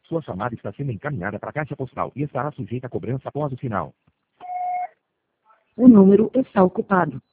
Sua chamada está sendo encaminhada para a caixa postal e estará sujeita a cobrança após o sinal. O número está ocupado.